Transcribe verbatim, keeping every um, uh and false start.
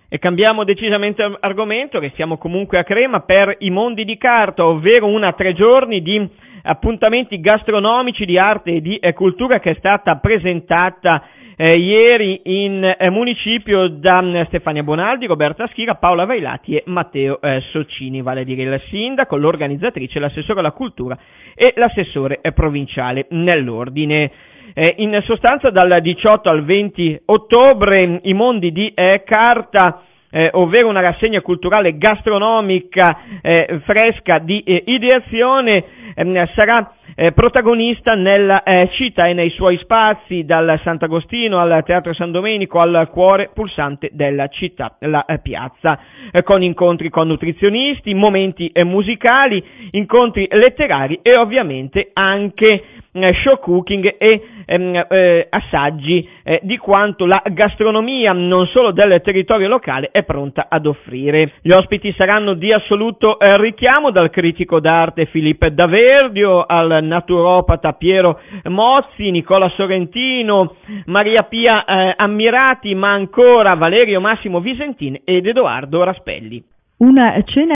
E cambiamo decisamente argomento, restiamo comunque a Crema per i Mondi di Carta, ovvero una tre giorni di appuntamenti gastronomici di arte e di eh, cultura che è stata presentata eh, ieri in eh, municipio da eh, Stefania Bonaldi, Roberta Schira, Paola Vailati e Matteo eh, Socini, vale a dire il sindaco, l'organizzatrice, l'assessore alla cultura e l'assessore eh, provinciale nell'ordine. Eh, in sostanza dal diciotto al venti ottobre i Mondi di eh, Carta, eh, ovvero una rassegna culturale gastronomica eh, fresca di eh, ideazione, eh, sarà eh, protagonista nella eh, città e nei suoi spazi, dal Sant'Agostino al Teatro San Domenico al cuore pulsante della città, la eh, piazza, eh, con incontri con nutrizionisti, momenti eh, musicali, incontri letterari e ovviamente anche eh, show cooking e ehm, eh, assaggi eh, di quanto la gastronomia non solo del territorio locale è pronta ad offrire. Gli ospiti saranno di assoluto eh, richiamo, dal critico d'arte Filippo D'Averdio al naturopata Piero Mozzi, Nicola Sorrentino, Maria Pia eh, Ammirati, ma ancora Valerio Massimo Visentin ed Edoardo Raspelli. Una cena